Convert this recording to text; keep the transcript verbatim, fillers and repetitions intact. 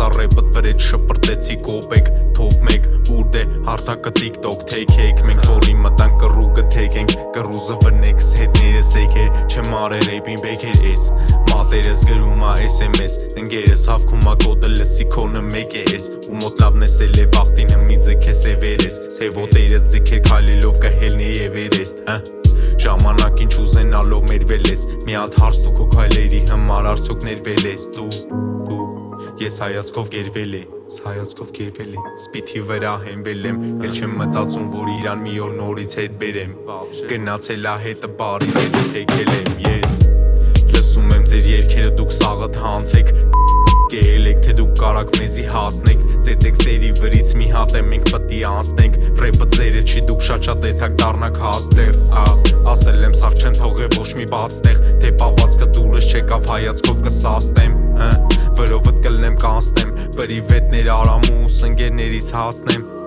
Ասա ռեպըտ վրեջ շպրտեցի կոպեկ Թոփ մեկ ուր դե հարթակը տիկտոք Take cake մենք որի մտանք կռուգը take ենք Կռուզը վնեքս հետներս էքեր Չեմ արել ռեյպին բեքեր ես Մատերս գրում ա S M S Ընգերս հավքում ա կոդը լսի քոնը մեկ է ես Ու մոտ լավն ես էլ է վաղտին հմի ձգես Էվերես Սև ոտերս ձգեր քայլելով կհելնի Էվերեստ Ժամանակին չուզենալով մերվել ես Մի հատ հարց դու քո քայլերի համար արդյոք ներվել ես Դու, դու, ես հայացքով գերվել ես Հայացքով գերվել ես Սպիթի վրա հենվել եմ Էլ չեմ մտածում որ իրան մի օր նորից հետ բերեմ Գնացել ա հետը բարի հետը թեքել եմ Ես լսում եմ ձեր երգերը դուք սաղըտ հանցեք Կերել եք թե դուք կարաք մեզի հասնեք Ձեր տեքստերի վրից մի հատ է մենք պտի անցնենք Ռեպը ձերը չի դուք շատ շատ էթակ դարնակ հաստեր Ասել եմ սաղ չեն թողե ոչ մի բացտեղ Թե պավացքը դուրս չեկավ հայացքով կսաստեմ Վրովըտ կլնեմ կանցնեմ Բրի վետներ արամ ու սնգերներից հասնեմ